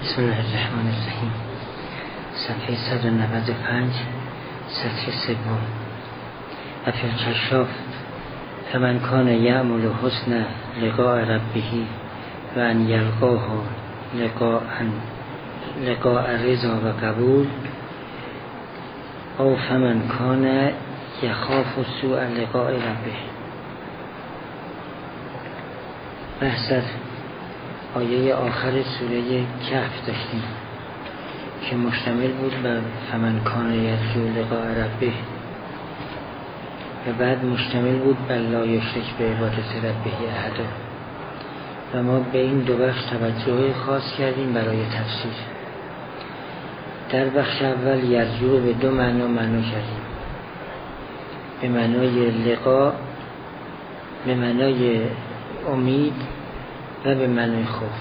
بسم الله الرحمن الرحیم. صفحه 195 سطر سوم. فی الکشاف فمن کان یعمل حسن لقاء ربه و ان یلقاه لقاء رضا و قبول او فمن کان یخاف سوء لقاء ربه. بحث آیه آخر سوره کهف داشتیم که مشتمل بود بر فمن کان یرجو لقاء ربه و بعد مشتمل بود بر لا یشرک بعبادت ربه احدا و ما به این دو بخش توجه خاص کردیم برای تفسیر. در بخش اول یرجو رو به دو معنا کردیم، به معنای لقاء، به معنای امید و به معنای خوف.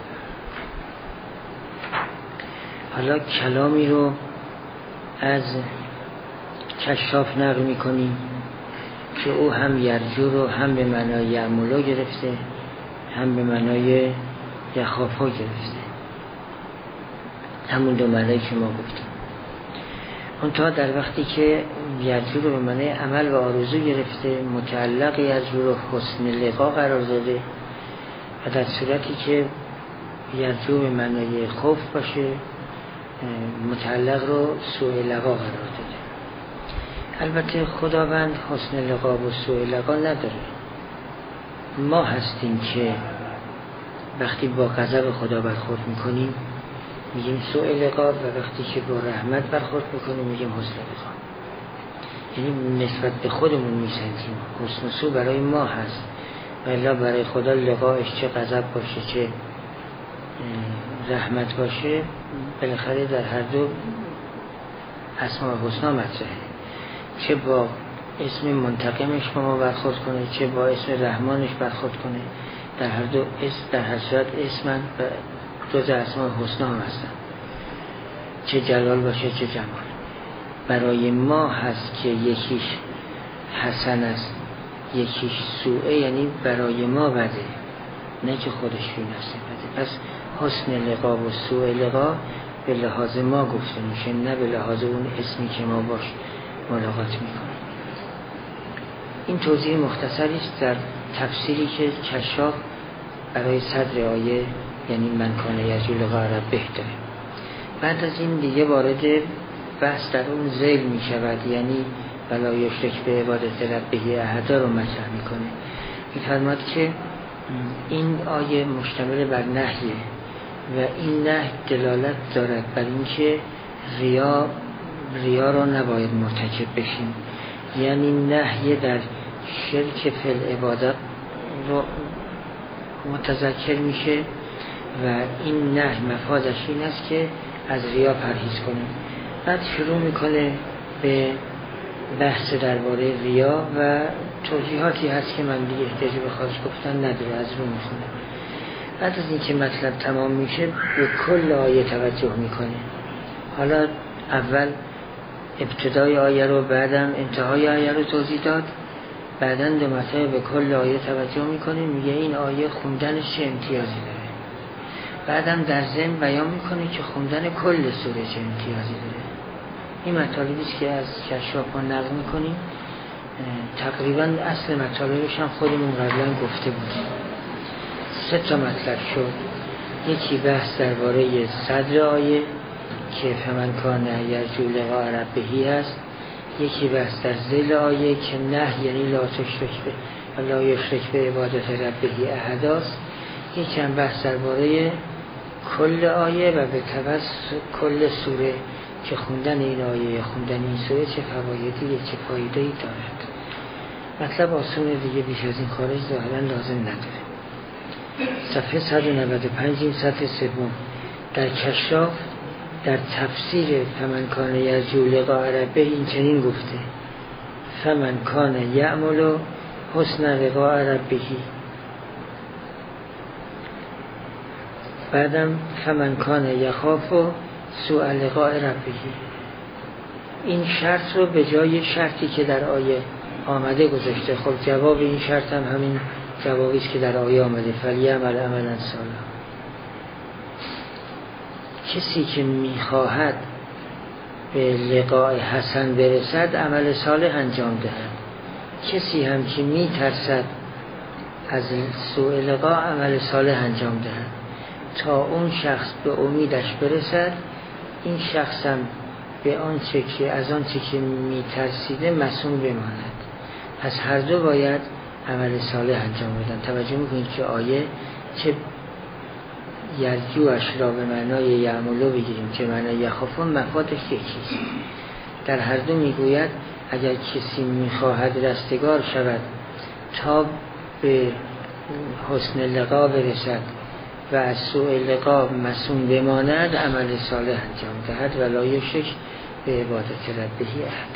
حالا کلامی رو از کشاف نقل می‌کنیم که او هم یرجو رو هم به معنای یعملو گرفته، هم به معنای یخافا گرفته، همون دو معنایی که ما گفتیم. منتها در وقتی که یرجو رو به معنای عمل و آرزو گرفته، متعلق یرجو رو حسن لقا قرار داده و در صورتی که یرجو به معنای خوف باشه متعلق رو سوء لقا قرار داده. البته خداوند حسن لقا و سوء لقا نداره. ما هستیم که وقتی با غضب خدا برخورد میکنیم میگیم سوء لقا و وقتی که با رحمت برخورد میکنیم میگیم حسن لقا. یعنی نسبت به خودمون میسنجیم. حسن و سوء برای ما هست و الا برای خدا لقاش چه غضب باشه چه رحمت باشه بالاخره در هر دو اسماء الحسنا مطرحه. چه با اسم منتقمش با ما برخورد کنه چه با اسم رحمانش برخورد کنه، در هر دو اسم در هر صورت اسمن و جز اسماء الحسنا هم هستن، چه جلال باشه چه جمال. برای ما هست که یکیش حسن است یکیش سوءه، یعنی برای ما بده نه که خودش فی نفسه بده. پس حسن لقا و سوء لقا به لحاظ ما گفته میشه نه به لحاظ اون اسمی که ما باش ملاقات میکنیم. این توضیح مختصری است در تفسیری که کشاف برای صدر آیه یعنی من کان یرجو لقاء ربه داره. بعد از این دیگه وارد بحث در اون ذیل میشود، یعنی ولا یشرک بعبادت ربه احدا رو مطرح میکنه. میفرماد که این آیه مشتمل بر نهیه و این نهی دلالت دارد بر اینکه ریا رو نباید مرتکب بشیم، یعنی نهی در شرک فی العبادت رو متذکر میشه و این نهی مفادش این است که از ریا پرهیز کنیم. بعد شروع میکنه به بحث درباره ریا و توضیحاتی هست که من دیگه احتیاج به خارج گفتن نداره، از رو میخونه. بعد از اینکه مطلب تمام میشه به کل آیه توجه میکنه. حالا اول ابتدای آیه رو بعدم انتهای آیه رو توضیح داد، بعداً دو مرتبه به کل آیه توجه میکنه، میگه این آیه خوندنش چه امتیازی داره. بعدم در ضمن بیان میکنه که خوندن کل سوره چه امتیازی داره. این مطالبی است که از کشاف ما نقل میکنیم. تقریبا اصل مطالبش هم خودمون قبلا گفته بودیم. 3 تا مطلب شد. یکی بحث درباره صدر آیه که فمن کان یرجو لقاء ربه هست، یکی بحث در ذیل آیه که نه یعنی لا یشرک بعبادت ربه احدا است، یکی هم بحث درباره کل آیه و به توسط کل سوره که خوندن این آیه یا خوندن این سوره چه فوایدی چه فایده‌ای دارد. مطلب آسونه دیگه، بیش از این خارج ظاهرا لازم نداره. صفحه 195 این سطر سوم. در کشاف در تفسیر فمن کان یرجو لقاء ربه این چنین گفته: فمن کان یعمل حسن لقاء ربه. بعدم فمن کان یخاف سوء لقاء ربه. این شرط رو به جای شرطی که در آیه آمده گذاشته. خب جواب این شرط هم همین جوابی است که در آیه آمده: فلیعمل عملا صالحا. کسی که میخواهد به لقاء حسن برسد عمل صالح انجام دهد، کسی هم که میترسد از سوء لقاء عمل صالح انجام دهد تا اون شخص به امیدش برسد. این شخص هم به آنچه که از آنچه که میترسیده مسئول بماند. پس هر دو باید عمل صالح انجام بدن. توجه میکنید که آیه چه یرجوش را به معنای یعملو بگیریم که معنای یخافون مفادش یکیست. در هر دو میگوید اگر کسی میخواهد رستگار شود تا به حسن لقا برسد و از سوء لقا مسئول بماند عمل صالح انجام دهد و لا یشرک به عبادت ربه احد.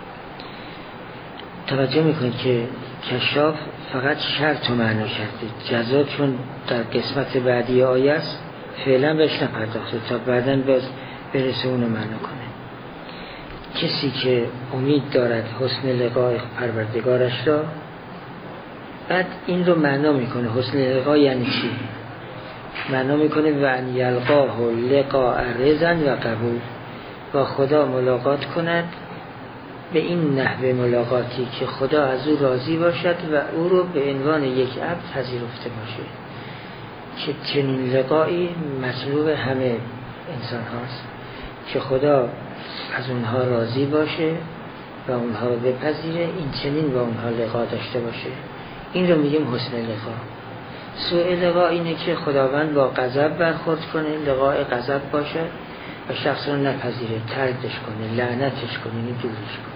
توجه میکنید که کشاف فقط شرط و معنا کرده، جزا چون در قسمت بعدی آیه است فعلا بهش نپرداخته تا بعداً باز برسه اونو معنا کنه. کسی که امید دارد حسن لقاء پروردگارش را، بعد این رو معنا میکنه. حسن لقاء یعنی چی؟ معنا میکنه و ان یلقاه لقاء رضا و قبول، با خدا ملاقات کند به این نحوه ملاقاتی که خدا از او راضی باشد و او رو به عنوان یک عبد پذیرفته باشه. که چنین لقایی مطلوب همه انسان هاست که خدا از اونها راضی باشه و اونها رو بپذیره، این چنین با اونها لقا داشته باشه. این رو میگیم حسن لقا. سوء لقا اینه که خداوند با غضب برخورد کنه، لقای غضب باشه و شخص رو نپذیره، تردش کنه، لعنتش کنه، دورش کنه.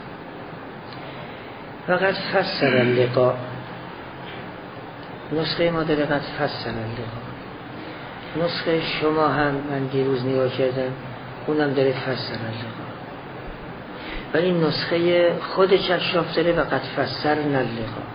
وقت فسر اللقا، نسخه ما داره قد فسر اللقا. نسخه شما هم من دیروز نگاه کردم اونم داره فسر اللقا، ولی نسخه خود کشاف داره و قد فسر اللقا،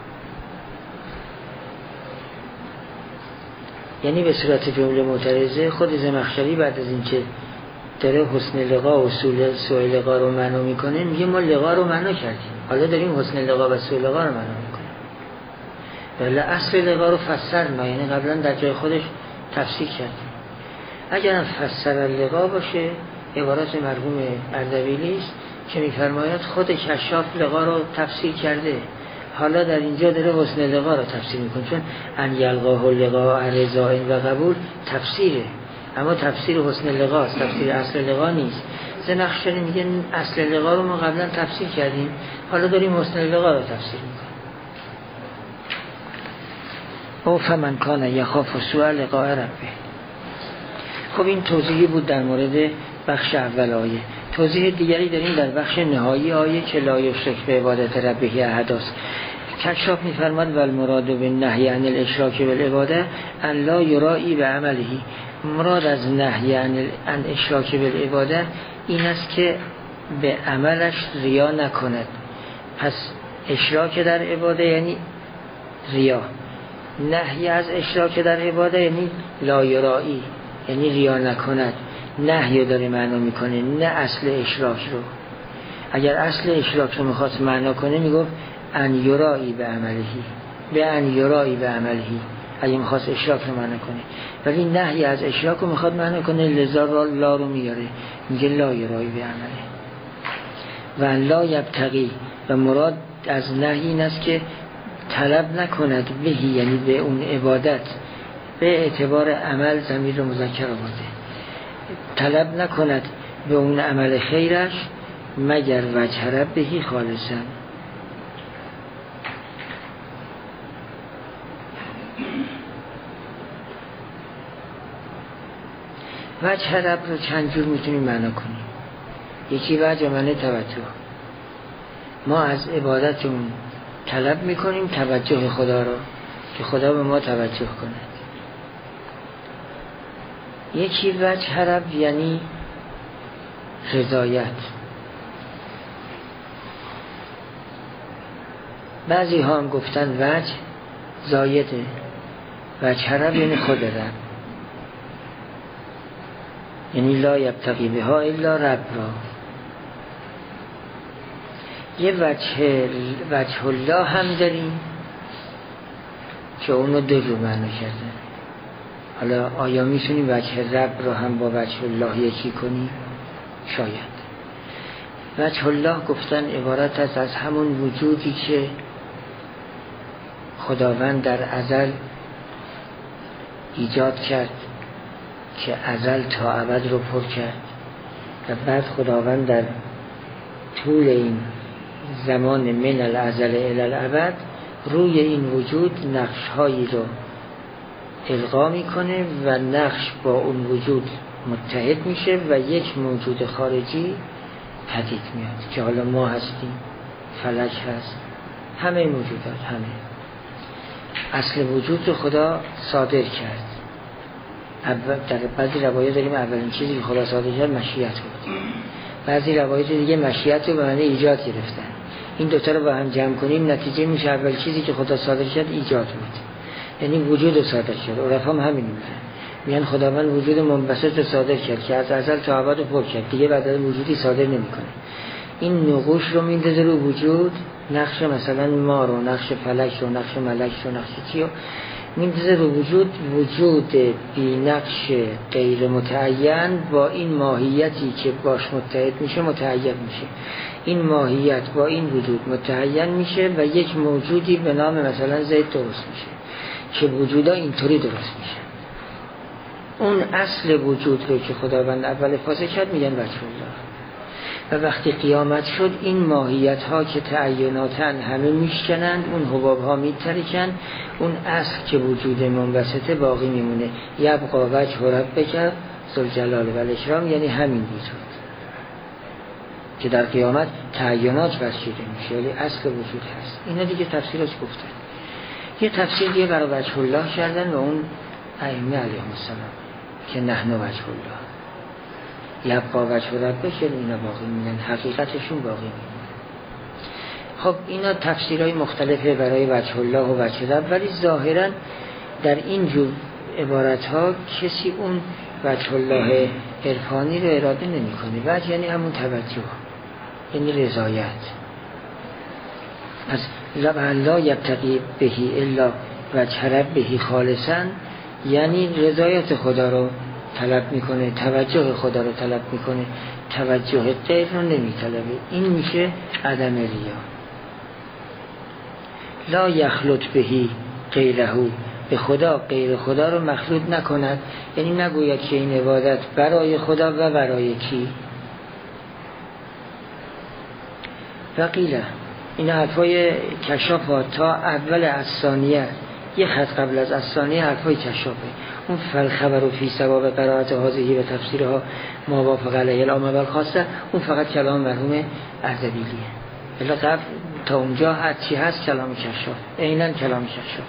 یعنی به صورت جمله معترضه. خود زمخشری بعد از اینکه داره حسن لقا و سوء لقا رو معنا میکنه میگه ما لقا رو معنا کردیم، حالا داریم حسن لقا و سوء لقا رو معنا میکنیم. ولی اصل لقا رو فسرنا، یعنی قبلا در جای خودش تفسیر کردیم. اگر هم فسر لقا باشه عبارت مرحوم اردبیلی است که میفرماید خود کشاف لقا رو تفسیر کرده، حالا در اینجا داره حسن لقا رو تفسیر میکنه، چون ان یلقاه لقاء رضا و قبول تفسیره، اما تفسیر حسن لقا است، تفسیر اصل لقا نیست. زمخشری میگه اصل لقا رو ما قبلا تفسیر کردیم، حالا داریم حسن لقا رو تفسیر میکنیم. او فمن کان یخاف سوء لقاء ربه. خب این توضیحی بود در مورد بخش اول آیه. توضیح دیگری داریم در بخش نهایی آیه که لا یشرک به عبادت ربه احد است. کشاف می‌فرماد و المراد بالنهی عن الاشراک بالعباده ان لا یرائی بعمله. مراد از نهی عن اشراک بالعباده این است که به عملش ریا نکند. پس اشراک در عباده یعنی ریا، نهی از اشراک در عباده یعنی لا یرائی، یعنی ریا نکند. نهی داره معنا میکنه، نه اصل اشراک رو. اگر اصل اشراک رو میخواست معنا کنه میگفت ان یرائی به عملهی، به ان یرائی به عملهی اگه میخواست اشراک رو معنا کنه. ولی نهی از اشراک رو میخواد معنا کنه، لذا لا رو میاره، میگه لا یرائی به عمله. و لا یبتغی، و مراد از نهی این است که طلب نکند بهی، یعنی به اون عبادت، به اعتبار عمل ضمیر رو مذکر آورده، طلب نکند به اون عمل خیرش مگر وجه ربهی خالصا. وجه رب رو چند جور میتونیم معنا کنیم. یکی وجه معنی توجه، ما از عبادتمون طلب میکنیم توجه خدا رو که خدا به ما توجه کنه. یکی وجه رب یعنی رضایت. بعضی ها هم گفتن وجه زایده، وجه رب یعنی خود رب، یعنی لا یبتغی بها الا رب را. یه وجه الله هم داریم که اونو دو جور معنا کرده. حالا آیا میتونیم وجه رب رو هم با وجه الله یکی کنیم؟ شاید. وجه الله گفتن عبارت است از همون وجودی که خداوند در ازل ایجاد کرد که ازل تا ابد رو پر کرد و بعد خداوند در طول این زمان من الازل الی الابد روی این وجود نقش‌هایی رو القا میکنه و نقش با اون وجود متحد میشه و یک موجود خارجی پدید میاد که حالا ما هستیم، فلک هست، همه موجودات، همه اصل وجود رو خدا صادر کرد. در بعضی روایات داریم اولین چیزی که خدا صادر کرد مشیت بود، بعضی روایات دیگه مشیت رو به معنی ایجاد گرفتن. این دوتا رو با هم جمع کنیم نتیجه میشه اول چیزی که خدا صادر کرد ایجاد بود، یعنی وجود رو صادر کرد. عرفا هم همین میگن خداوند وجود منبسط رو صادر کرد که از ازل تا ابد پر کرد، دیگه بعد از وجودی صادر نمیکنه. این نقوش رو میندازه رو وجود، نقش مثلا ما رو، نقش فلک رو، نقش ملک رو، نقش چی رو میندازه رو وجود. وجود بی نقش غیر متعین با این ماهیتی که باش متحد میشه متعین میشه. این ماهیت با این وجود متعین میشه و یک موجودی به نام مثلا زید درست میشه که وجودا اینطوری درست میشه. اون اصل وجود رو که خداوند اول فاصله کرد میگن وجه الله. و وقتی قیامت شد این ماهیت ها که تعیناتن همه میشکنند، اون حباب ها میترکن، اون اصل که وجود منبسطه باقی میمونه. یبقا وجه ربک ذوالجلال و الاکرام، یعنی همین وجود که در قیامت تعینات بسیده میشه ولی اصل وجود هست. اینا دیگه تفسیرش گفتن. یه تفسیر دیگه برای وجه الله کردن و اون ائمه علیهم السلام که نحن وجه الله، یبقا وجه ربک، اینا باقی میمونن، حقیقتشون باقی میمونه. خب اینا تفسیرهای مختلفه برای وجه الله و وجه رب، ولی ظاهرا در این جور عبارت ها کسی اون وجه الله عرفانی رو اراده نمی کنه. وجه یعنی همون توجه، یعنی رضایت. از لا یبتغی بهی الا وجه ربه خالصا، یعنی رضایت خدا رو طلب میکنه، توجه خدا رو طلب میکنه، توجه غیر رو نمیطلبه. این میشه عدم ریا. لا یخلط بهی غیره، به خدا غیر خدا رو مخلوط نکند، یعنی نگوید که این عبادت برای خدا و برای کی. وقیله این حرفای کشافات تا اول الثانیه، یه خط قبل از الثانیه حرفای کشافه. اون فالخبر و فی ثواب قرائت هذه و تفسیرها ما وافق علیه العامه و الخاصه، اون فقط کلام مرحوم اردبیلیه. الا قبل تا اونجا هر چی هست کلام کشاف، عیناً کلام کشاف.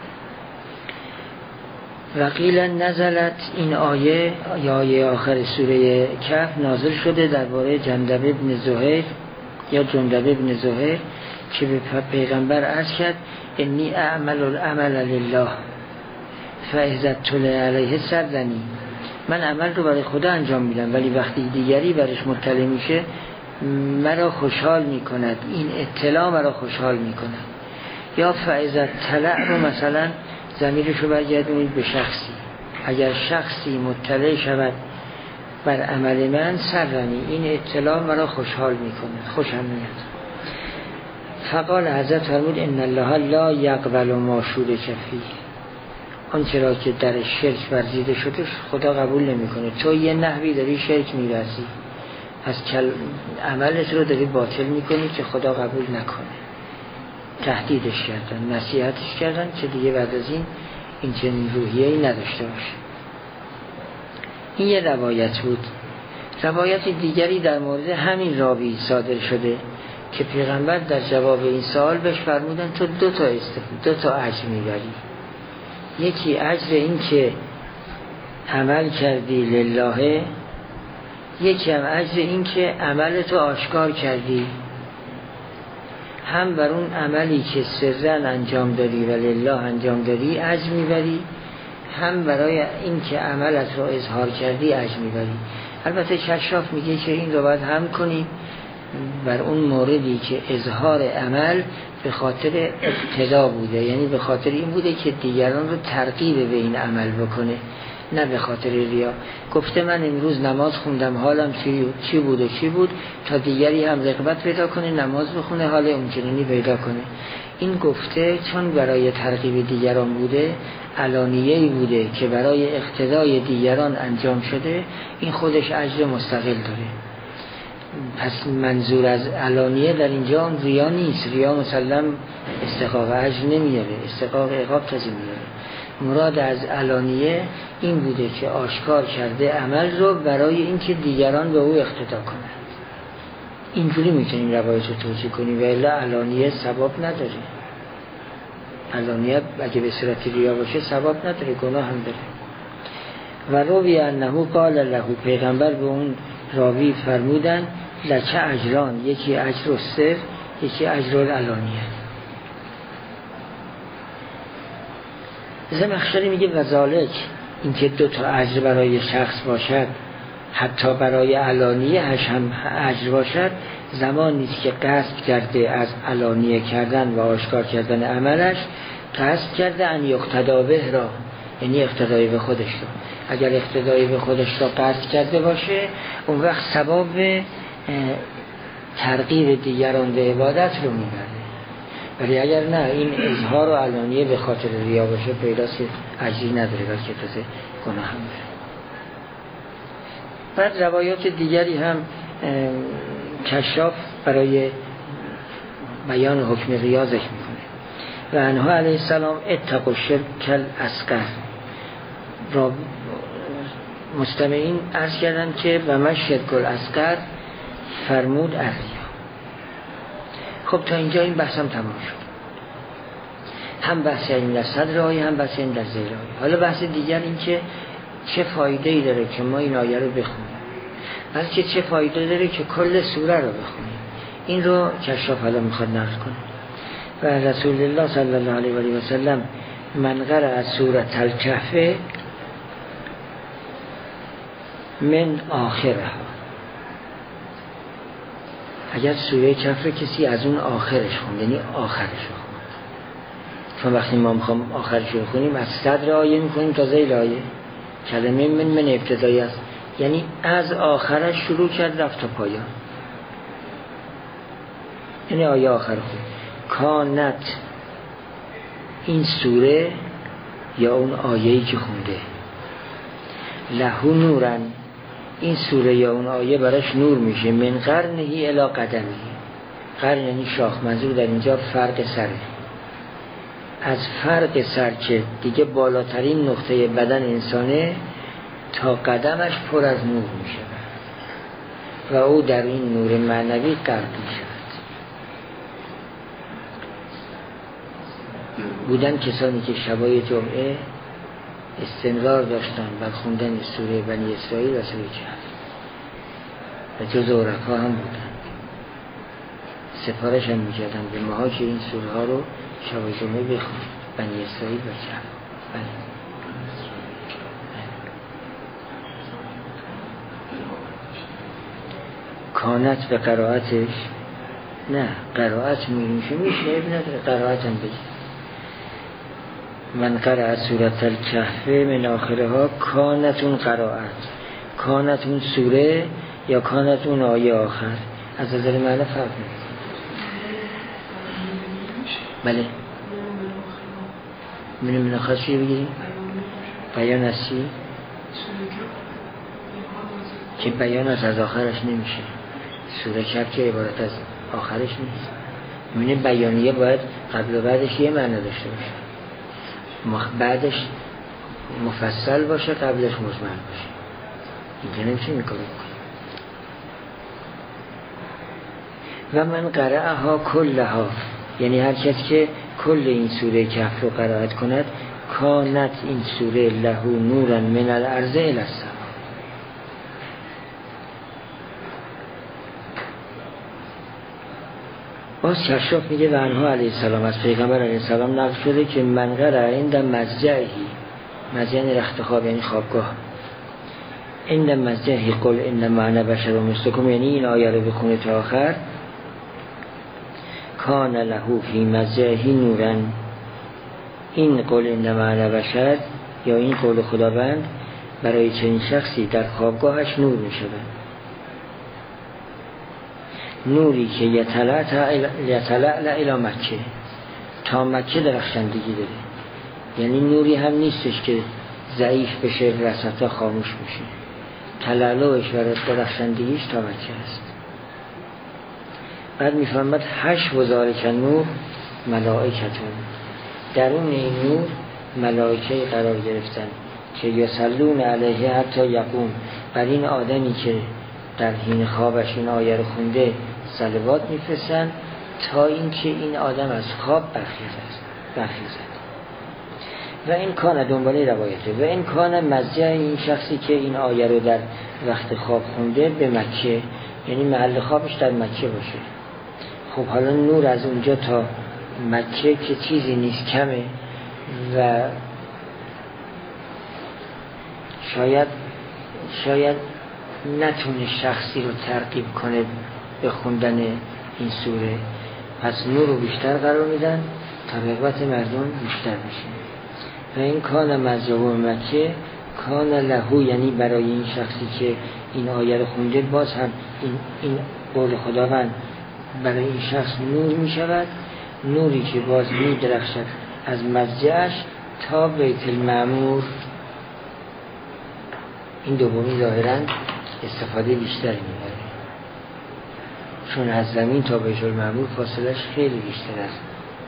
وقیل نزلت، این آیه یا آیه آخر سوره کهف نازل شده درباره جندب ابن زهیر یا جندب ابن زهیر که به پیغمبر عرض کرد انی اعمل العمل لله فاذا طلع علیه سرنی، من عمل رو برای خدا انجام میدم ولی وقتی دیگری برش مطلع میشه مرا خوشحال میکند، این اطلاع مرا خوشحال میکند. یا فاذا طلع رو مثلا ضمیرش رو برگردونید به شخصی، اگر شخصی مطلع شود بر عمل من سرنی، این اطلاع مرا خوشحال میکند، خوشم میاد. فقال حضرت فرمود ان الله لا یقبل ما شورک فیه، آنچه را که در شرک ورزیده شده خدا قبول نمیکنه. تو یه نحوی داری شرک می‌ورزی، پس عملت رو داری باطل میکنی که خدا قبول نکنه. تهدیدش کردن، نصیحتش کردن که دیگه بعد از این چنین روحیه‌ای نداشته باشه. این یه روایت بود. روایت دیگری در مورد همین راوی صادر شده که پیغمبر در جواب این سوال بهش فرمودن تو دو تا اجر میبری، یکی اجر این که عمل کردی لله، یکی هم اجر این که عملتو آشکار کردی، هم بر اون عملی که سرن انجام دادی و لله انجام دادی اجر میبری، هم برای این که عملت رو اظهار کردی اجر میبری. البته کشاف میگه که این رو باید هم کنی بر اون موردی که اظهار عمل به خاطر اقتدا بوده، یعنی به خاطر این بوده که دیگران رو ترغیب به این عمل بکنه، نه به خاطر ریا. گفته من امروز نماز خوندم، حالم چی بود و چی بود، تا دیگری هم رغبت پیدا کنه نماز بخونه، حال اونچنانی پیدا کنه. این گفته چون برای ترغیب دیگران بوده، علانیه‌ای بوده که برای اقتدای دیگران انجام شده، این خودش اجر مستقل داره. پس منظور از علانیه در اینجا ریا نیست. ریا مسلم استحقاق اجر نمیاره، استحقاق عقاب تازه میاره. مراد از علانیه این بوده که آشکار کرده عمل رو برای اینکه دیگران به او اقتدا کنند. اینجوری میتونیم روایت رو توجیه کنیم، و الا علانیه ثواب نداره. علانیه اگه به صورت ریا باشه ثواب نداره، گناه هم داره. و روی انه قال له، پیغمبر به اون راوی فرمودن لچه اجران، یکی اجر السر، یکی اجر العلانیه. زمخشری میگه وذالک، اینکه دو تا اجر برای شخص باشد، حتی برای علانیه هم اجر باشد، زمان نیست که قصد کرده از علانیه کردن و آشکار کردن عملش، قصد کرده ان یقتدا به را، یعنی اقتدای به خودش رو. اگر اقتدای به خودش را قصد کرده باشه، اون وقت ثواب ترغیب دیگران به عبادت رو میبره. ولی اگر نه، این اظهار و علانیه به خاطر ریا باشه، پیداست اجری نداره، بلکه تازه گناه هم داره. بعد روایات دیگری هم کشاف برای بیان حکم ریا ذکر میکنه. و انها علیه السلام اتقوا الشرک الاصغر را مستمعین عرض کردن که و ما شرک الاصغر فرمود الریا. خب تا اینجا این بحثم تمام شد. هم بحث این در صدر آیه، هم بحث این در زیر آیه. حالا بحث دیگر این که چه فایده ای داره که ما این آیه رو بخونیم، بلکه چه فایده داره که کل سوره رو بخونیم. این رو کشاف حالا میخواد نقل کنه. و رسول الله صلی الله علیه و آله و سلم من قرأ سوره الکهف من آخرها، اگر سوره کهف کسی از اون آخرش خوند، یعنی آخرش خوند، چون وقتی ما میخوام آخرش رو خونیم از صدر آیه میخونیم تا ذیل آیه. کلمه من ابتدایی است، یعنی از آخرش شروع کرد رفت تا پایان، یعنی آیه آخر خون. کانت، این سوره یا اون آیه‌ای که خونده، لهو نورن، این سوره یا اون آیه براش نور میشه، من قرنهی الی قدمی، قرن یعنی شاخ، منظور در اینجا فرق سره، از فرق سر که دیگه بالاترین نقطه بدن انسانه تا قدمش پر از نور میشه و او در این نور معنوی غرق میشه. بودن کسانی که شبای جمعه استمرار داشتن بر خوندن سوره بنی اسرائیل و سوره کهف و جز عرفا هم بودن، سفارش هم میکردن به ماها که این سوره ها رو شبای جمعه بخونید، بنی اسرائیل و کهف. کانت به قرائتش، نه قرائت میشه اب نداره، قرائت هم بگید. من قرأ سورة الکهف من آخرها کانتون قرائت، کانتون سوره یا کانتون آیه آخر، از نظر معنی فرق نیست. بله من آخر چی بگیریم؟ بیان از چی؟ که بیان از آخرش نمیشه. سوره کهف که عبارت از آخرش نیست. من بیانیه باید قبل و بعدش یه معنی داشته باشه، بعدش مفصل باشه، قبلش مجمل باشه. اینجا نمیشه این کارو بکنیم. و من قرأها کلها، یعنی هر کس که کل این سوره کهف رو قرائت کند، کانت این سوره له نورا من الارض الی السما. باز کشاف میگه و انها علیه السلام، از پیغمبر علیه السلام نقل شده که من قرأ عند مضجعه، مضجع یعنی رخت خواب، یعنی خوابگاه، این مزجه قل انما انا بشر مثلکم، یعنی این آیه رو بخونه تا آخر. کان له فی مزجه نورا، این قل انما انا بشر یا این قول خداوند برای چنین شخصی در خوابگاهش نور می شود، نوری که یطلع الی مکه، تا مکه درخشندگی داره. یعنی نوری هم نیستش که ضعیف بشه وسطا خاموش بشه، تلالوش و درخشندگیش تا مکه است. بعد میفهمد هشت وزارک نور ملائکتون، درون این نور ملائکه قرار گرفتن که یصلون علیه حتی یقوم، بر این آدمی که در حین خوابش این آیه رو خونده صلوات میفرستن تا اینکه این آدم از خواب برخیزد. و این کان دنباله روایته و این کان مزجه این شخصی که این آیه رو در وقت خواب خونده به مکه، یعنی محل خوابش در مکه باشه. خب حالا نور از اونجا تا مکه که چیزی نیست، کمه و شاید نتونه شخصی رو ترغیب کنه به خوندن این سوره، پس نور رو بیشتر قرار میدن تا رغبت مردم بیشتر بشه. و این کان مزجه مکه کان له، یعنی برای این شخصی که این آیه رو خونده باز هم این قول خداوند برای این شخص نور می شود، نوری که باز می درخشد از مزجهش تا بیت المعمور. این دومی ظاهراً استفاده بیشتری می‌بره، چون از زمین تا بیت المعمور فاصلش خیلی بیشتر است.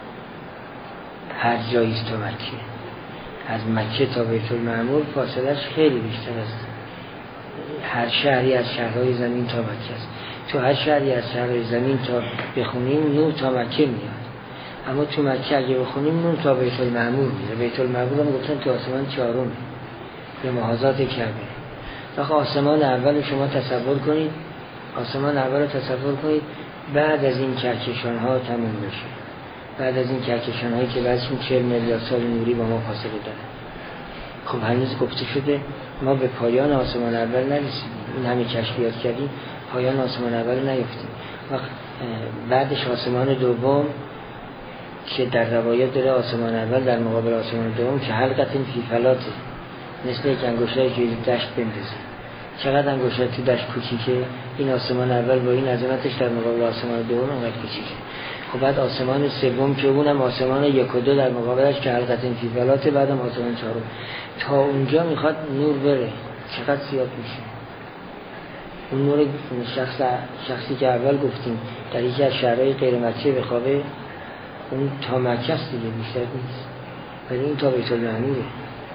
هر جایی است تا مکه، از مکه تا بیت المعمور فاصلش خیلی بیشتر است. هر شهری از شهرهای زمین تا مکه است. تو هر شهری از شهرهای زمین تا بخونیم نور تا مکه میاد، اما تو مکه اگه بخونیم نور تا بیت المعمور میاد. بیت المعمور هم گفتن تو آسمان چهارمه به محاذات کعبه. وقت آسمان اول شما تصور کنید، آسمان اول رو تصور کنید بعد از این کهکشان ها تموم بشه، بعد از این کهکشان هایی که بعضشون 40 میلیارد سال نوری با ما فاصله دارن. خب هنوز گفته شده ما به پایان آسمان اول نرسیدیم، این همه کشفیات کردیم پایان آسمان اول نیفتیم. وقت بعدش آسمان دوم که در روایت داره آسمان اول در مقابل آسمان دوم که حلقت فی فلاته، مثل یک انگشتری که دشت بندازه. چقدر انگشتر تو دشت کوچیکه، این آسمان اول با این عظمتش در مقابل آسمان دوم انقدر کوچیکه. خب بعد آسمان سوم که اونم آسمان 1 و 2 در مقابلش که حلقت فی فلاته، بعدم آسمان 4. تا اونجا میخواد نور بره، چقدر زیاد میشه. اون نور شخصی که اول گفتیم در یکی از شهرهای غیر مکه بخوابه، اون تا مکه است دیگه، بیشتر نیست، ولی این تا بیت المعموره.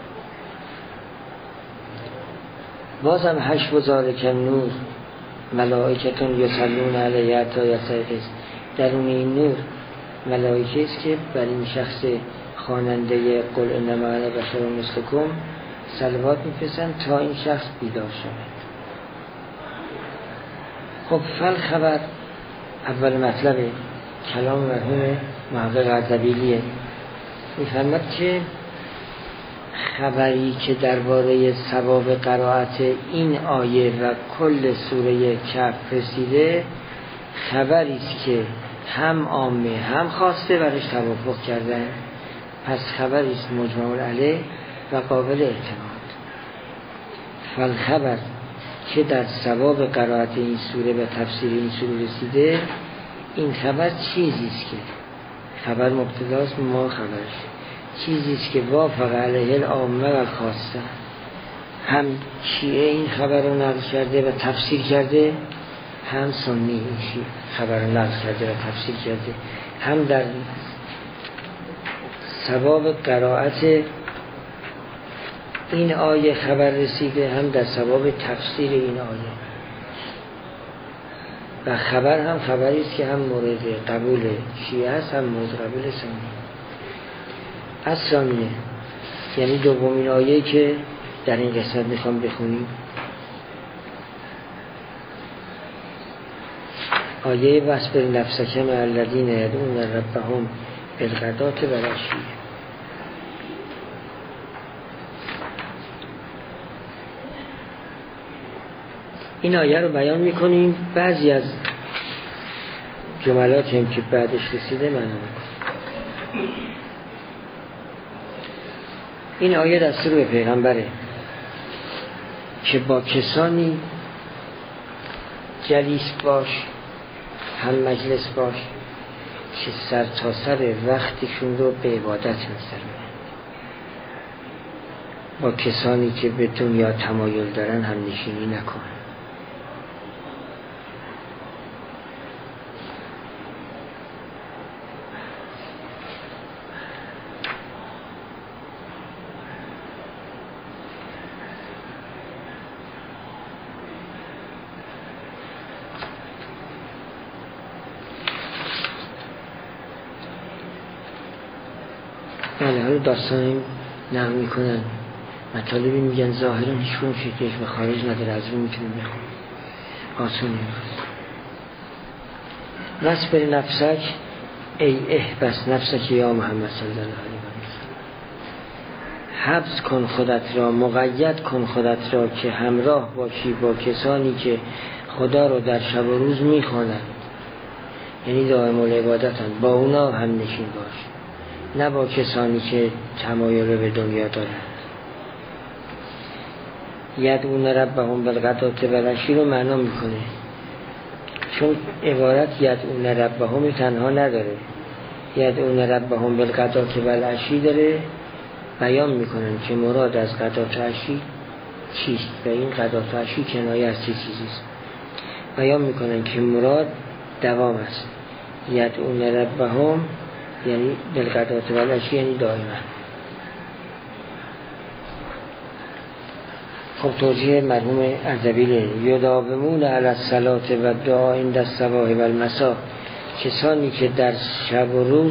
بازم 8 وزارک نور ملائکتون یصلون علیه حتی یستیقظ، درون این نور ملائکه است که بر این شخص خواننده قل انما انا بشر مثلکم صلوات می‌فرستند تا این شخص بیدار شود. خب خبر اول مطلب کلام مرحوم محقق اردبیلیه، می‌فرماید که خبری که درباره ثواب قرائت این آیه و کل سوره کهف رسیده، خبری است که هم عامه هم خاصه برش توافق کردن، پس خبری است مجمع علیه و قابل اعتماد. فالخبر که در ثواب قرائت این سوره و تفسیر این سوره رسیده، این خبر چیزی است که خبر مبتداست، ما خبرش چیزی است که وافق علیه العامه و خاصه، هم شیعه این خبر رو نقل کرده و تفسیر کرده، هم سنی این خبر رو نقل کرده و تفسیر کرده، هم در ثواب قرائت این آیه خبر رسیده، هم در ثواب تفسیر این آیه. و خبر هم خبری است که هم مورد قبول شیعه است، هم مورد قبول سنی. از ثانیه، یعنی دومین آیه که در این قسمت میخوام بخونیم، آیه وَاصْبِرْ نَفْسَکَ مَعَ الَّذِینَ یَدْعُونَ رَبَّهُم بِالْغَداةِ وَالْعَشِیِّ. این آیه رو بیان میکنیم، بعضی از جملات هم که بعدش رسیده معنا میکنیم. این آیه دستور به پیغمبره که با کسانی جلیس باش، هم مجلس باش که سر تا سر وقتشون رو به عبادت می‌گذرونن. با کسانی که به دنیا تمایل دارن هم نشینی نکن. بله، حالا داستان نقل میکنن، مطالبی میگن ظاهرا هیچ کنون فکرش به خارج نداره، از رو میتونیم بخونیم، آسونه. وصبر نفسک ای احبس نفسک یا محمد صلی الله علیه و سلم. حبس کن خودت را، مقید کن خودت را که همراه باشی با کسانی که خدا رو در شب و روز میخوانند، یعنی دائم العبادتند، با اونا هم نشین باش، نه با کسانی که تمایل به دنیا دارند. یدعون ربهم بالغداة والعشی رو معنا میکنه، چون عبارت یدعون ربهم تنها نداره، یدعون ربهم بالغداة والعشی داره، بیان میکنن که مراد از غداة و عشی چیست و این غداة و عشی کنایه از چه چیزیست. بیان میکنن که مراد دوام است، یدعون ربهم یعنی بالغداة والعشی یعنی دائما. خب توجیه مرحوم اردبیل، یداومون علی الصلاة و دعا عند الصباح و المساء، کسانی که در شب و روز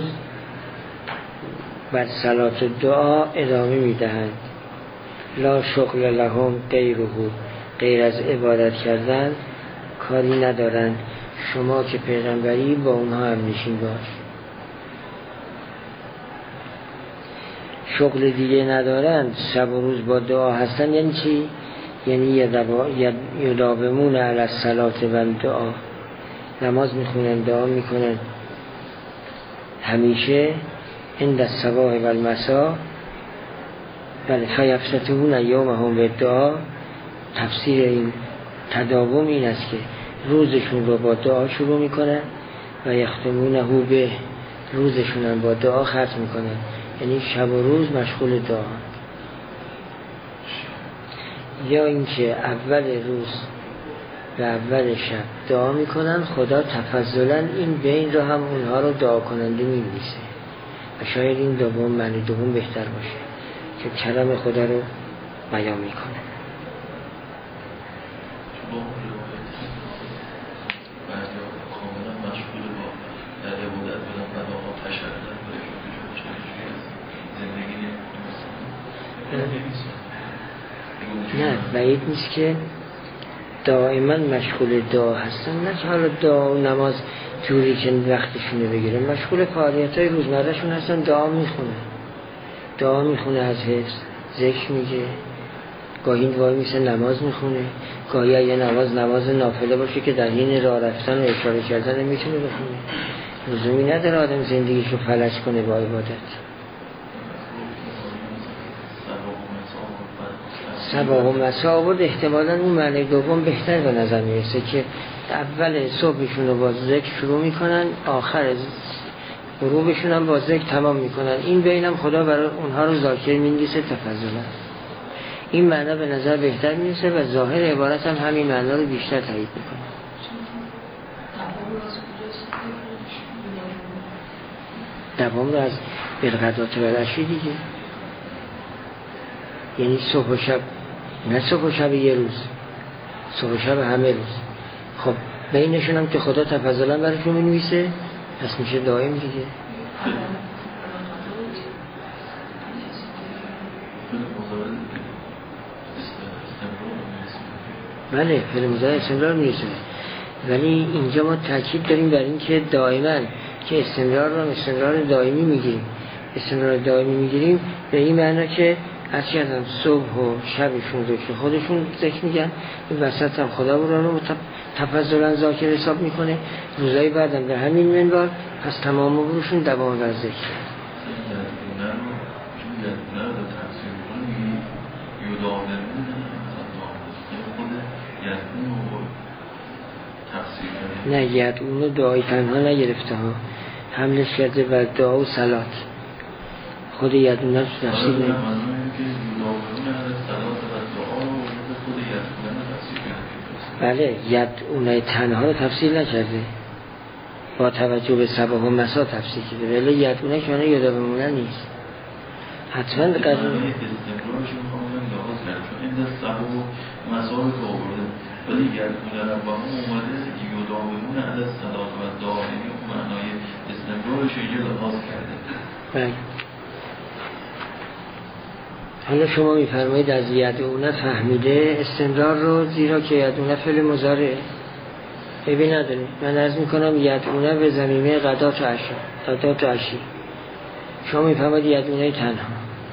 بر صلات و دعا ادامه میدهند، لا شغل لهم غیره، غیر از عبادت کردن کاری ندارند. شما که پیغمبری با اونها هم نشین باش. شغل دیگه ندارند، شب و روز با دعا هستن. یعنی چی؟ یعنی یداومون علی الصلاة و دعا، نماز میخونن، دعا میکنن همیشه، عند الصباح و المساء. بله، فیفتتحون یومهم بالدعا. تفسیر این تداوم این است که روزشون رو با دعا شروع میکنن و یختمونه به، روزشون هم با دعا ختم میکنن، یعنی شب و روز مشغول دعا. یا اینکه اول روز و اول شب دعا میکنن، خدا تفضلا این بین رو هم اونها رو دعا کننده می‌نویسه و شاید این دوم معنی دوم بهتر باشه که کلام خدا رو بیان میکنه. نه، بعید نیست که دائما مشغول دعا هستن، نه که حالا دعا و نماز جوری که وقتشونه بگیرن، مشغول فعالیت‌های روزمرهشون هستن، دعا میخونه از حفظ، ذکر میگه، گاهی وای میسه نماز میخونه، گاهی یه نماز نافله باشه که در حین راه رفتن و اشاره کردن میتونه بخونه. لزومی نداره آدم زندگیشو فلج کنه با عبادت. صباح و مساء بود، احتمالاً اون معنی دوم بهتر به نظر میرسه که اول صبحشون رو با ذکر شروع میکنن، آخر غروبشون هم با ذکر تمام میکنن. این بینم خدا برای اونها رو ذاکر می‌نویسه تفضلا. این معنی به نظر بهتر میرسه و ظاهر عبارت هم همین معنی رو بیشتر تایید میکنه. دوام رو از بالغداة والعشی دیگه، یعنی صبح و شب، نه صبح و شب یه روز، صبح و شب همه روز. خب بینشون هم که خدا تفضلا براشون می‌نویسه، پس میشه دائم دیگه. بله، فعل مضارع استمرار میرسونه، ولی اینجا ما تاکید داریم بر این که دائما که استمرار رو استمرار دائمی میگیریم. استمرار دائمی میگیریم به این معنی که هر چیزم صبح و شبشون ذکر خودشون ذکر میگن، این وسط هم خدا رو تفضلا ذاکر حساب میکنه. روزای بعدم در همین منبر پس تمام عمرشون دوام بر ذکر. نه یدعونه دعای تنها نگرفته ها، حملش کرده بر دعا و صلات. خود یدعونه رو تفسیر نگرفته. بله یدعونه تنها رو تفسیر نکرده، با توجه به صباح و مسا تفسیر کرده، ولی یدعونه که منه یادا بمونن نیست. حتما قدر ولی یدعونه ربهم اومده یادا بمونه علی الصلاة و دائمی و معنای استمرارش اینجا لحاظ کرده. بله. حالا شما میفرمایید از یدعونه فهمیده استمرار رو، زیرا که یدعونه فعل مضارع عیبی نداره. من عرض میکنم یدعونه به ضمیمه غدات و عشی. شما میفرمایید یدعونه تنها.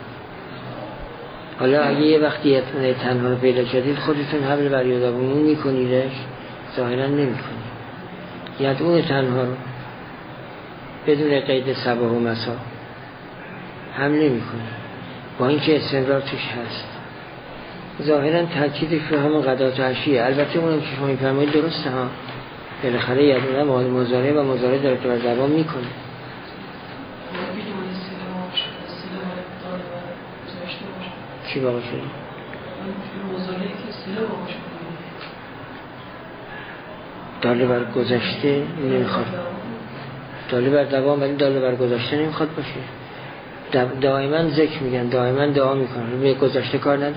حالا اگه یه وقتی یدعونه تنها رو پیدا کردید خودتون حمل بر یادا بمون میکنیدش؟ ظاهرا نمیکنید. یدعونه تنها رو بدون قید صباح و مسا هم نمیکنید، با اینکه استمرار توش هست. ظاهرا تاکیدش رو همون غدات و عشیه. البته اونم که شما میفرمایید درسته ها، بالاخره یدعونه مضارع و مضارع در تو زبان میکنه. چی باقی شده؟ داله بر گذشته نمیخواد، داله بر دوام، ولی داله بر گذشته نمیخواد باشه. دائما ذکر میگن، دائما دعا میکنن، به گذشته کار نداره.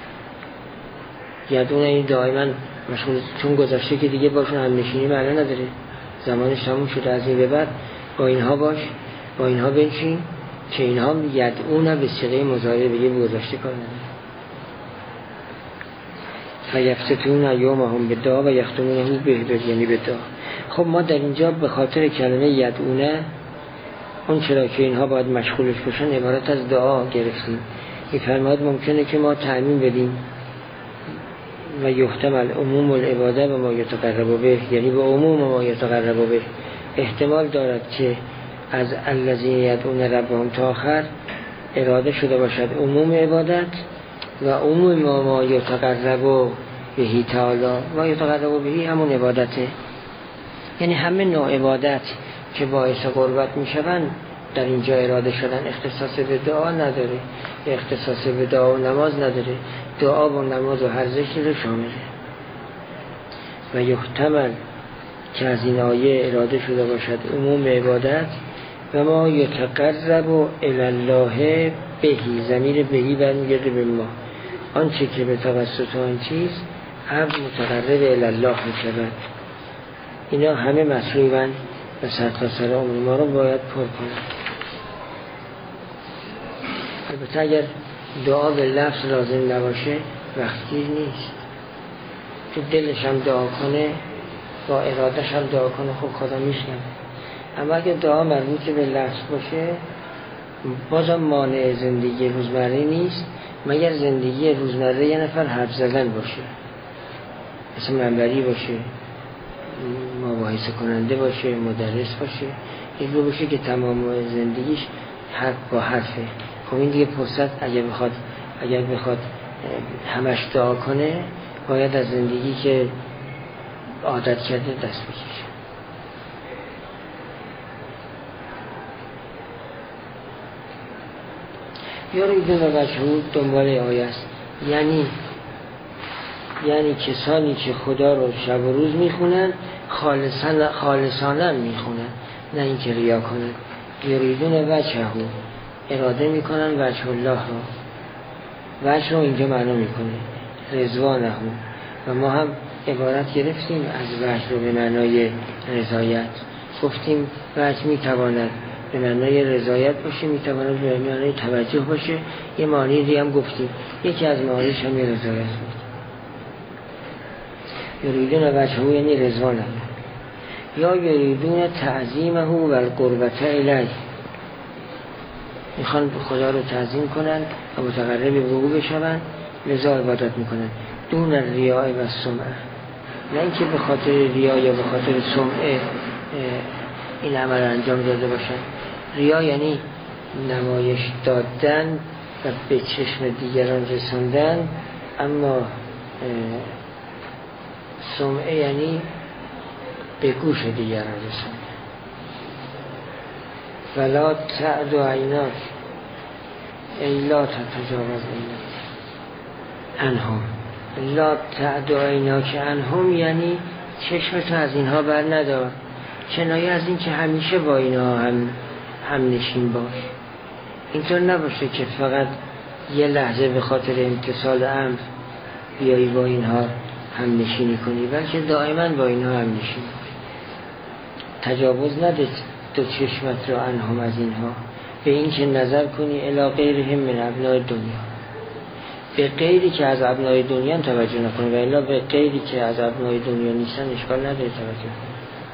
یدعونه این دائما مشغول، چون گذشته که دیگه باشون هم نشینی معنی نداره، زمانش تموم شده. از این به بعد با اینها باش، با اینها بنشین که اینها یدعونه به صیغه مضارع بگه به گذشته کار نداره. فیفتتون ایامهم بالدعا و یختمونه به یعنی به دعا. خب ما در اینجا به خاطر کلمه یدعونه اون چرا که اینها باید مشغولش باشن عبارت از دعا گرفتیم. این فرماد ممکنه که ما تعمیم بدیم و یحتمل عموم العباده و ما یتقرب به، یعنی به عموم ما یتقرب به. احتمال دارد که از الذین یدعون ربهم تا آخر اراده شده باشد عموم عبادت و عموم ما یتقرب بهی تعالی و یتقرب بهی همون عبادته. یعنی همه نوع عبادت که باعث قربت میشوند در اینجا اراده شدن. اختصاص به دعا نداره، اختصاص به دعا و نماز نداره، دعا و نماز و هر ذکری رو شامله. و یحتمل که از این آیه اراده شده باشد عموم عبادت و ما یتقرب الی الله بهی، ضمیر بهی برمیگرده به ما، آنچه که به توسط آن چیز عبد متقرب الی الله میشود. اینا همه مطلوبن و سرتاسر عمر ما رو باید پر کنن. البته اگر دعا به لفظ لازم نباشه وقتگیر نیست، تو دلش هم دعا کنه با ارادش هم دعا کنه خب خدا میشنوه. اما اگر دعا مربوط به لفظ باشه بازم مانع زندگی روزمره نیست، مگر زندگی روزمره یه نفر حرف زدن باشه، مثل منبری باشه، مباحثه کننده باشه، مدرس باشه، این رو باشه که تمام زندگیش حرف با حرفه. خب این دیگه فرصت اگر بخواد همش دعا کنه باید از زندگی که عادت کرده دست بکشه. یا رو ایدون و بچهود دنبال آیه است، یعنی کسانی که خدا رو شب و روز میخونن خالصانه میخونن، نه اینکه ریا کنن. یریدون وجههو، اراده میکنن وجه الله رو. وجه رو اینجا معنا میکنه رضوانه، و ما هم عبارت گرفتیم از وجه رو به معنای رضایت. گفتیم وجه میتواند به معنای رضایت باشه، میتواند به معنای توجه باشه. یه معنی دیگه هم گفتیم، یکی از معانیش هم رضایت بود. یریدون وجههو یعنی رضوانه، یا یریدون تعظیمه و القربت الیه، میخوان خدا رو تعظیم کنن و متقرب به او بشون، لذا عبادت میکنن دون ریاء و سمعه، نه اینکه به خاطر ریا یا به خاطر سمعه این عمل انجام داده باشن. ریا یعنی نمایش دادن و به چشم دیگران رساندن، اما سمعه یعنی به گوش دیگران رساندن. ولا تعد عیناک ای لا تتجاوز عنهم، لا تعد عیناک عنهم یعنی چشمتو از اینها بر ندار، کنایه از این که همیشه با اینها هم نشین باش. اینطور نباشه که فقط یه لحظه به خاطر امتثال امر بیایی با اینها هم نشینی کنی، بلکه دائما با اینها هم نشین باش. تجاوز نده تو چشمت رو عنهم از اینها، به این که نظر کنی الی غیرهم من ابناء دنیا، به غیری که از ابناء دنیا توجه نکنی، و الا به غیری که از ابناء دنیا نیستن اشکال نداره توجه کنی.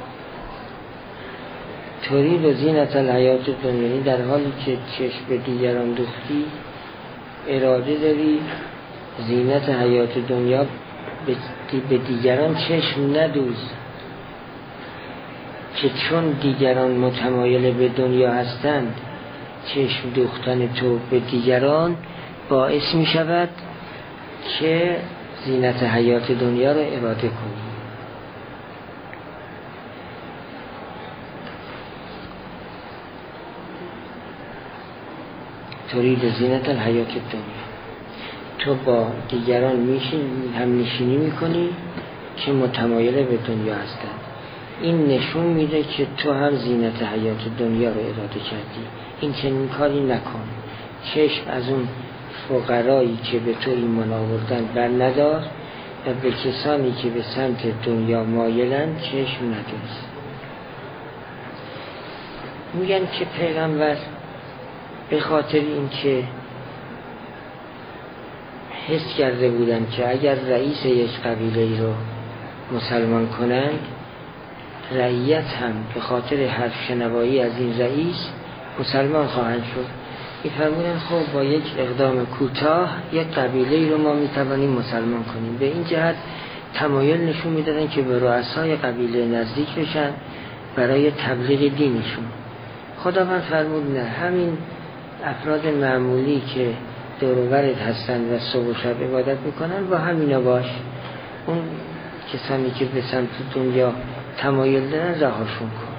ترید و زینت الحیات دنیا، در حالی که چشم به دیگران دوختی اراده داری زینت حیات دنیا، به دیگران چشم ندوز، که چون دیگران متمایل به دنیا هستند چشم دوختن تو به دیگران باعث می شود که زینت حیات دنیا را اراده کنی. ترید زینت الحیات دنیا، تو با دیگران هم نشینی میکنی که متمایل به دنیا هستند. این نشون میده که تو هم زینت حیات دنیا رو اراده کردی. این چنین کاری نکن. چشم از اون فقرایی که به تو ایمان آوردن بر ندار و به کسانی که به سمت دنیا مایلن چشم ندوز. میگن که پیغمبر به خاطر این که حس کرده بودن که اگر رئیس یک قبیله رو مسلمان کنند، رعیت هم به خاطر حرف شنوایی از این رئیس مسلمان خواهند شد. می‌فرمودن خب با یک اقدام کوتاه یک قبیله رو ما میتوانیم مسلمان کنیم. به این جهت تمایل نشون میدادن که به رؤسای قبیله نزدیک بشن برای تبلیغ دینشون. خداوند فرمود نه، همین افراد معمولی که دور و برت هستن و صبح و شب عبادت میکنن با همینا باش. اون کسانی که به سمت دنیا تمایل دارن رهاشون کن.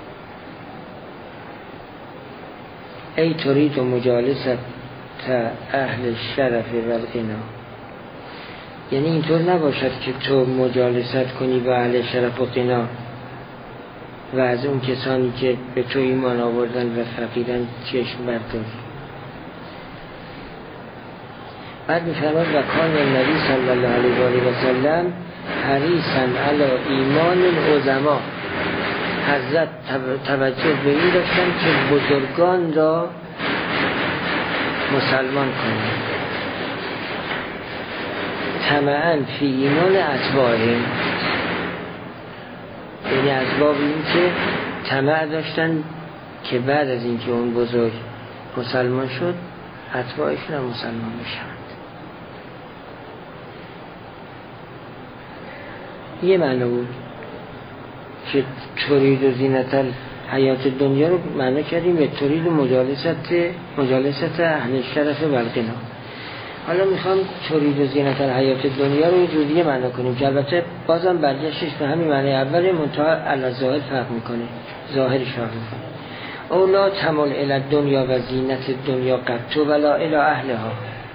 ای ترید و مجالست اهل شرف و الغنا، یعنی اینطور نباشد که تو مجالست کنی با اهل شرف و غنا و از اون کسانی که به تو ایمان آوردن و فقیرن چشم برداری. بعد می‌فرماد و کان النبی صلی الله علیه و سلم حریصا علی ایمان العظما، حضرت توجه به این داشتن که بزرگان را مسلمان کنند. طمعاً فی ایمان اتباعهم، یعنی از باب این که طمع داشتن که بعد از اینکه اون بزرگ مسلمان شد اتباعشون هم مسلمان بشن. یه معنی بود که ترید و زینت حیات دنیا رو معنی کردیم به ترید و مجالست اهل شرف و الغنا. حالا میخوام ترید و زینت حیات دنیا رو یه جوری معنی کنیم که البته بازم برگشتش به همین معنی اول، منتها الظاهر فرق میکنه، ظاهرش فرق میکنه. اولا تمل الی دنیا و زینت دنیا قطو ولا الی اهلها،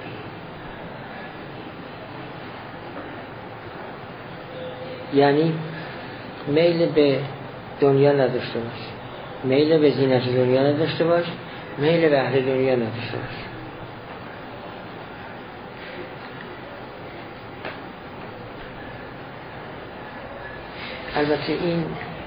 یعنی میل به دنیا نداشته باش، میل به زینت دنیا نداشته باش، میل به اهل دنیا نداشته باش. البته این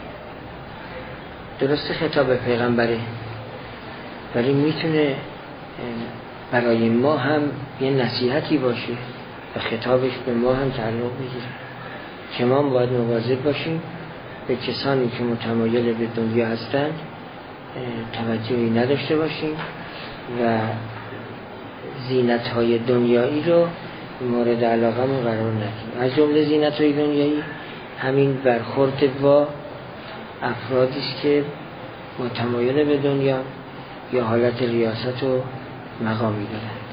درست خطاب پیغمبره، ولی میتونه برای ما هم یه نصیحتی باشه و خطابش به ما هم تعلق بگیره که ما باید مواظب باشیم به کسانی که متمایل به دنیا هستند توجهی نداشته باشیم و زینت‌های دنیایی رو مورد علاقه‌مون قرار ندیم. از جمله زینت‌های دنیایی همین برخورد با افرادی است که متمایل به دنیا یا حالت ریاست و مقامی دارند.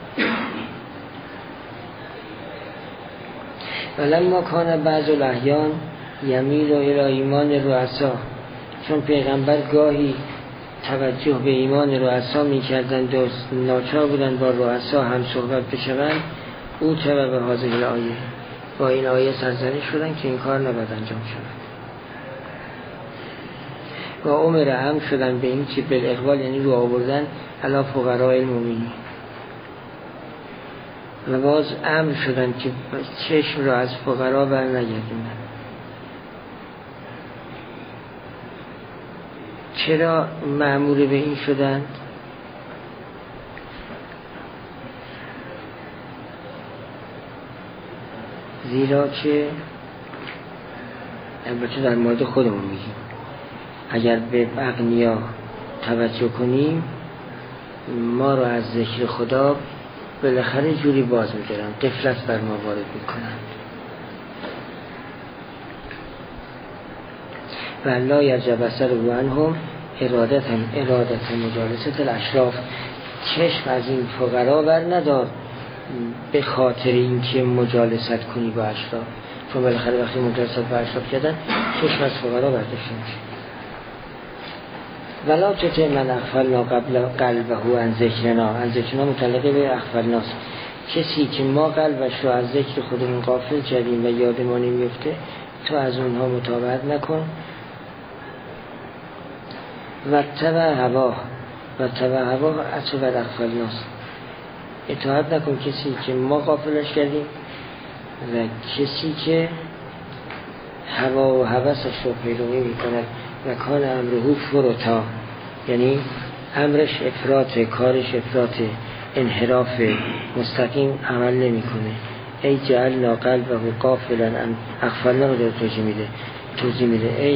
ولما کان بعض الاحیان یمیل الی ایمان رؤسا، چون پیغمبر گاهی توجه به ایمان رؤسا می‌کردند و ناچار بودند با رؤسا هم صحبت بشوند، او چرا به حاضر الآیه، با این آیه سرزنش شدند که این کار نباید انجام شود. و امر هم شدن به این که بالاقبال یعنی رو آوردن علی فقراء المؤمنین، و باز امر شدن که چشم را از فقرا بر نگردونن. چرا مأمور به این شدند؟ زیرا که البته در مورد خودمون میگیم، اگر به اغنیا توجه کنیم ما رو از ذکر خدا بالاخره جوری باز می‌دارن، غفلت بر ما وارد می‌کنن. و لا یرجع بصره عنهم ارادت مجالسه الاشراف، چشم از این فقرا بر ندار به خاطر اینکه مجالست کنی با اشراف، چون بالاخره وقتی مجالست با اشراف کردن چشم از فقرا برداشته میشه. ولا تطع من اغفلنا قلبه عن ذکرنا، متعلقه به اغفلناست، کسی که ما قلبش رو از ذکر خودمون غافل کردیم و یاد ما نمیفته تو از اونها متابعت نکن. و تبع هواه عطف بر اغفلناست، اطاعت نکن کسی که ما غافلش کردیم و کسی که هوا و هوسش رو پیروی میکند و کان امره فرطا، یعنی امرش افراط، کارش افراط، انحراف، مستقیم عمل نمیکنه. ای جعلنا قلبه غافلا عن اغفلنا رو داره توضیح میده.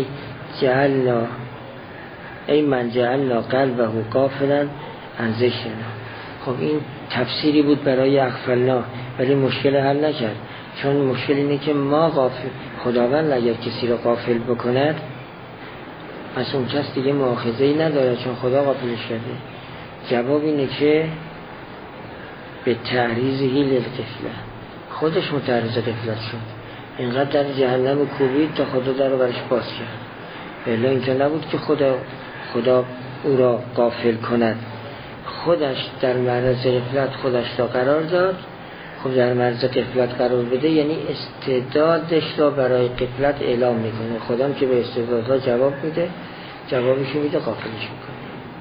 ای من جعلنا قلبه غافلا عن ذکرنا. خب این تفسیری بود برای اغفلنا، ولی مشکل حل نکرد، چون مشکل اینه که ما غافل، خداوند اگر کسی رو غافل بکند از اون کس دیگه مؤاخذه‌ای نداره چون خدا غافلش کرده. جواب اینه که به تعریضه للغفله، خودش متعرض غفلت شد، اینقدر در جهنم کوبید تا خدا در رو برش باز کرد. بله اینجا نبود که خدا او را غافل کند، خودش در معرض غفلت خودش را قرار داد. خب در معرض غفلت قرار بده یعنی استعدادش را برای غفلت اعلام میکنه. خدا که به استعدادها جواب میده، جوابش میده، غافلش میکنه.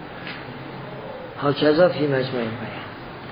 هاکذا فی مجمع بیان.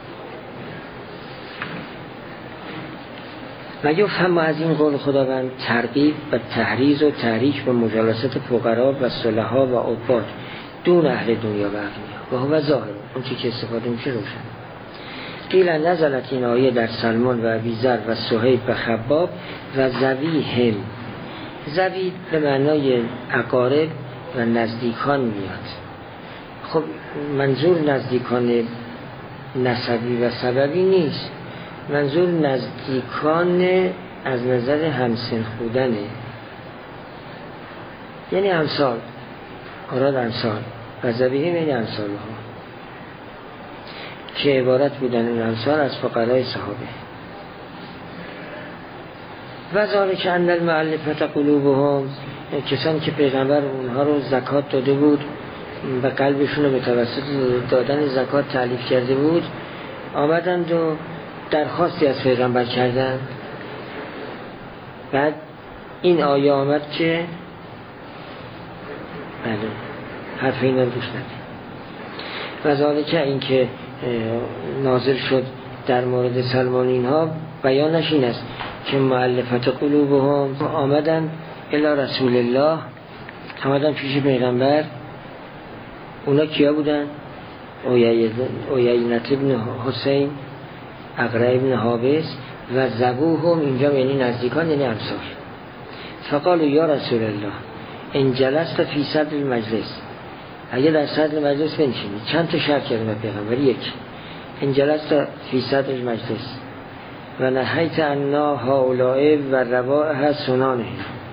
و یفهم از این قول خداوند ترغیب و تحریض و تحریک به مجالست فقرا و صلحا و عباد دون اهل دنیا و اغنیا و هو ظاهر، اون چی که استفاده میشه روشن. قیل نزلت این آیه در سلمان و ابیذر و صهیب و خباب و زویهم. زوی به معنای اقارب و نزدیکان میاد. خب منظور نزدیکان نسبی و سببی نیست، منظور نزدیکان از نظر همسن خودنه، یعنی امثال، مراد امثال و زویهم یعنی امثال ها که عبارت بودن این امثال از فقرای صحابه. و ذالک ان المؤلفة قلوبهم، کسانی که پیغمبر اونها رو زکات داده بود و قلبشون رو به توسط دادن زکات تألیف کرده بود، آمدند و درخواستی از پیغمبر کردند. بعد این آیه آمد که بله حرف اینا رو گوش ندید. و ذالک این که نازل شد در مورد سلمان اینها بیانش این است که مؤلفت قلوبهم آمدن الی رسول الله، آمدن پیش پیغمبر. اونا کیا بودن؟ عیینة ابن حسین، اقرع ابن حابس و زبوهم، اینجا یعنی نزدیکان یعنی امثال. فقالوا یا رسول الله ان جلست فی صدر المجلس، اگه در صدر مجلس بنشینید چند تا شرط کردن پیغمبر. یک، ان جلست فی صدر المجلس و نهیت عنا هؤلاء و روائح سنانه،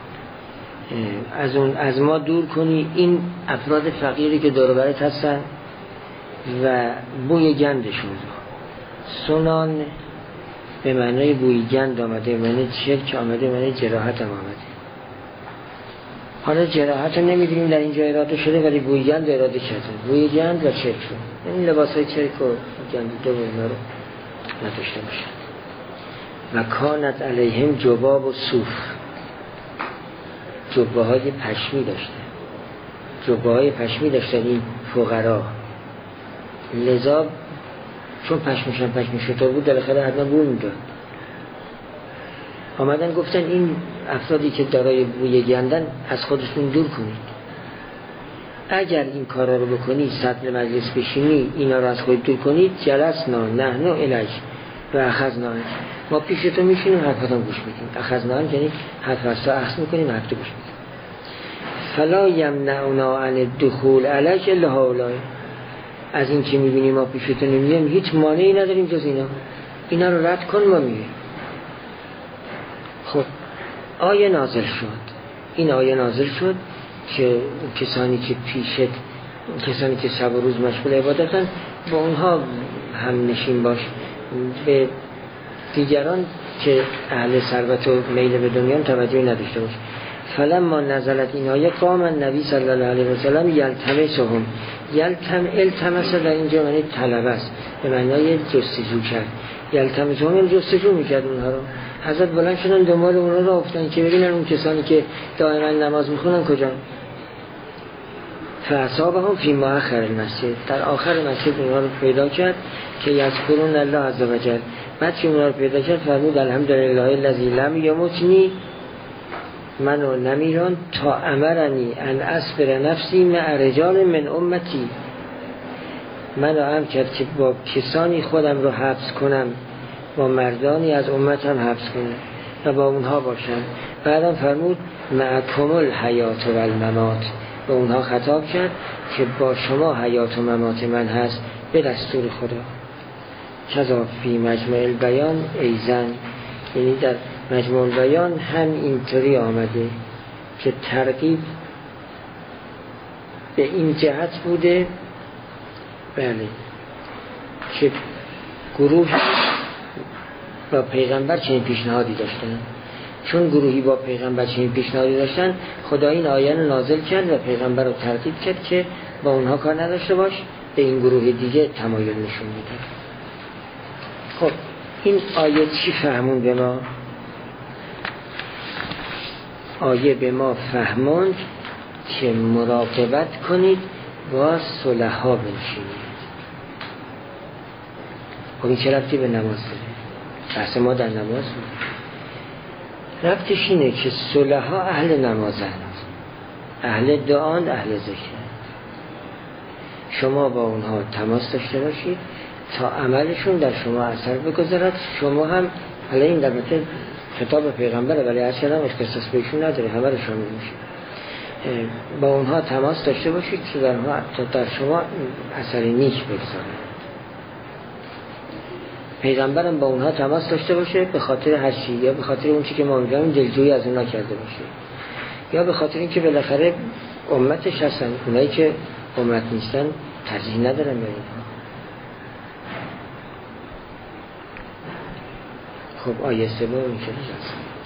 از ما دور کنی این افراد فقیری که دور و برت هستن و بوی گندشون. سنان به معنای بوی گند آمده، به معنای چرک آمده، به معنای جراحت هم آمده. حالا جراحت رو نمیدونیم در اینجا اراده شده، ولی بوی گند اراده کرده. بوی گند و چرک رو، این لباس های چرک و گندیده و اینا رو نداشته باشن. و کانت علیهم جباب و صوف، جبه های پشمی داشته، جبه های پشمی داشتن این فقرا. لذا چون پشمشان پشمی شطور بود بالاخره حتما بو میداد. آمدن گفتن این افرادی که دارای بوی گندن از خودشون دور کنید. اگر این کارا رو بکنی، صدر مجلس بشینی، اینا رو از خود دور کنید، جلسنا نحن الیک و اخذنا، ما پیش تو میشینیم حرفاتون گوش میدیم. اخذنا یعنی حرف از تو اخذ میکنیم، حرف تو گوش میدیم. فلا یمنعنا عن الدخول علیک الا هؤلاء، از این که میبینیم ما پیش تو نمییم هیچ مانعی نداریم جز اینا رو رد کن، ما میگیم. خب آیه نازل شد، این آیه نازل شد که کسانی که پیشت، کسانی که شب و روز مشغول عبادتن، با اونها هم نشین باش. به دیگران که اهل ثروت و میل به دنیا توجهی نداشته باش. فلما نزلت این آیه قام النبی صلی الله علیه و سلم یلتمسهم، التمس در اینجا معنی طلب است، به معنای جستجو کرد. یلتمسهم جستجو میکرد اونها رو. حضرت بلند شدن دنبال اونها رو افتادن که ببینن اون کسانی که دائما نماز میخونن کجا. فاصابهم فی مؤخر المسجد، در آخر مسجد اونها رو پیدا کرد که یذکرون الله عز و جل. بعد که اونها رو پیدا کرد فرمود الحمدلله الذی لم یمتنی، منو نمیران تا امرنی ان اصبر نفسی مع رجال من امتی، منو امر کرد که با کسانی خودم رو حبس کنم، با مردانی از امتم حبس کنم و با اونها باشم. بعدم فرمود معکم الحیات و الممات، به اونها خطاب کرد که با شما حیات و ممات من هست به دستور خدا. کذا فی مجمع البیان ایزن، یعنی در مجموع البیان هم اینطوری آمده که ترغیب به این جهت بوده، بله، که گروه با پیغمبر چنین پیشنهادی داشتن. چون گروهی با پیغمبر چنین پیشنهادی داشتن، خدا این آیه رو نازل کرد و پیغمبر رو ترغیب کرد که با اونها کار نداشته باش، به این گروه دیگه تمایل نشون میده. خب این آیه چی فهمون به ما؟ آیه به ما فهموند که مراقبت کنید با صلحا بنشینید. خب این چه ربطی به نماز داره؟ بحث ما در نماز بود. ربطش اینه که صلحا اهل نمازند، اهل دعاند، اهل ذکرند. شما با اونها تماس داشته باشید تا عملشون در شما اثر بگذارد. شما هم، حالا این در متن خطاب پیغمبره ولی هر چقدر اختصاص بهشون نداره، همه رو شامل میشه. با اونها تماس داشته باشید که در شما اثر نیک بگذارد. پیغمبرم با اونها تماس داشته باشه به خاطر هر چی، یا به خاطر اون چی که ما میگیم دلجویی از اونها کرده باشه، یا به خاطر اینکه بالاخره امتش هستن، اونایی که امت نیستن ترجیح ندارن به اینها. خب آیه 3 میشه.